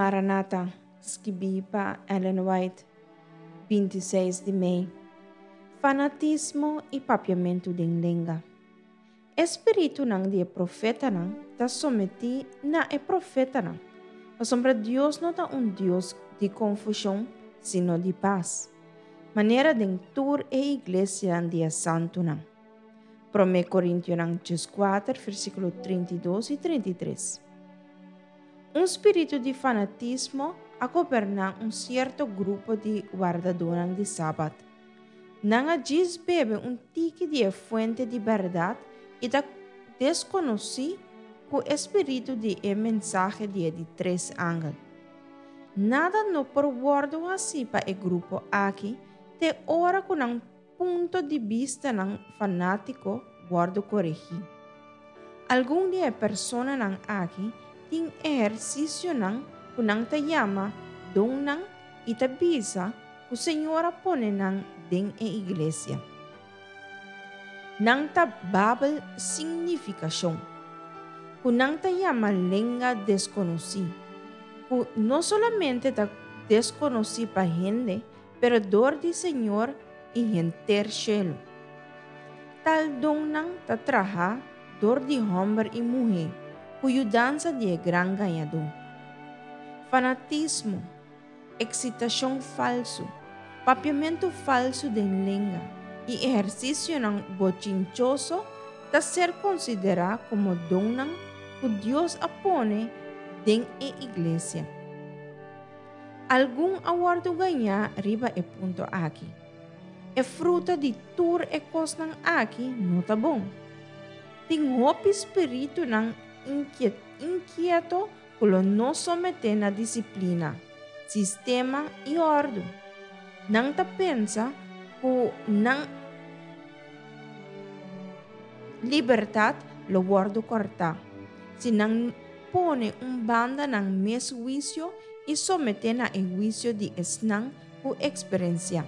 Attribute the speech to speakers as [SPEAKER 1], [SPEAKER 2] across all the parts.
[SPEAKER 1] Maranata, escrevi para Ellen White, 26 de maio. Fanatismo e papiamento de língua. Espírito nang dia profeta nang ta someti na e profeta nang. Mas sombra Deus não tá Deus de confusão, sino de paz. Maneira de tur e igreja em dia santo nang. 1 Coríntios 4, versículo 32 e 33. Espírito de fanatismo a governar certo grupo de guardadores de sábado. Nanga diz bebe tique de fuente de verdade e da desconhece o espírito de mensagem de três ángeles. Nada no forwardo assim para o grupo aqui, te ora com ponto de vista fanático guardo corrigir. Algum dia persona aqui tem exercício kunang tayama dong nang itabisa ku Senhora pone den e iglesia. Nang tababel significação. Kunang tayama lenga desconheci. Ku no solamente ta desconheci pa gente, pero dor di Senhor e enter cielo. Tal dong nang tatraha dor di homem e mulher, cuyo dança de gran ganhador. Fanatismo, excitação falso, papiamento falso de língua e exercício bochinchoso da ser considerado como dom que Deus apone den e igreja. Algum awardo ganhar riba e ponto aqui. É fruta de tur e cos aqui não tá bom. Tem hope espírito inquieto kulo no somete na disciplina, sistema e ordem. Nang ta pensa ku nang liberdade lo guardo corta. Si nang pone banda mes juicio e somete na juicio de esnang ku experiencia.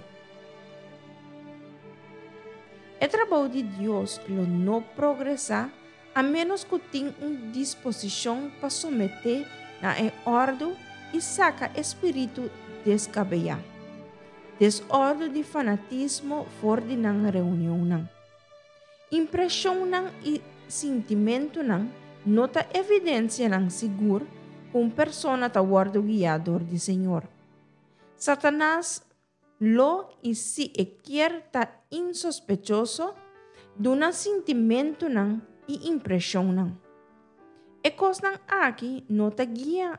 [SPEAKER 1] O trabalho de Deus lo no progressa a menos que tenha disposição para someter na ordem e saca espírito descabellado. Desordem de fanatismo fora de reunião. Impressão e sentimento nota evidência seguro com persona ta guardo guiador de Senhor. Satanás lo e si quer ta insospechoso duna sentimento e impressão E cos aqui nota guia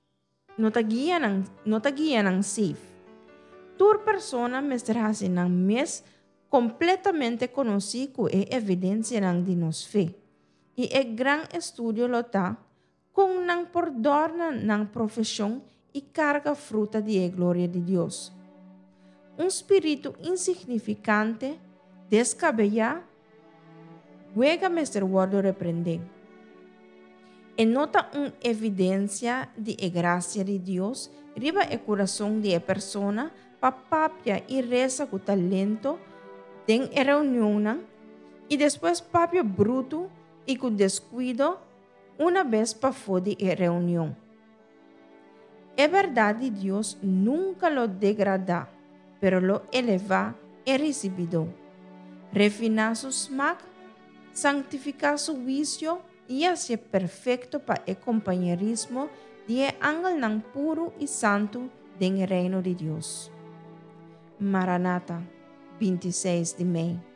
[SPEAKER 1] safe. Tur persona mestrase mes completamente conhecido e evidência de nos fé. E gran estudio lo tá com por dor profissão e carga fruta de glória de Deus. Espírito insignificante, descabellado, juega mestre guardo repreender. E nota evidência de graça de Deus, riba o coração de persona, papapia e reza com talento, tem reunião, e depois papia bruto e com descuido, uma vez para fora de reunião. É verdade, Deus nunca lo degrada, pero lo eleva e recibido. Refinar su smack, santificar su vicio e hacer perfecto para el compañerismo de ángel puro y santo del reino de Dios. Maranata, 26 de maio.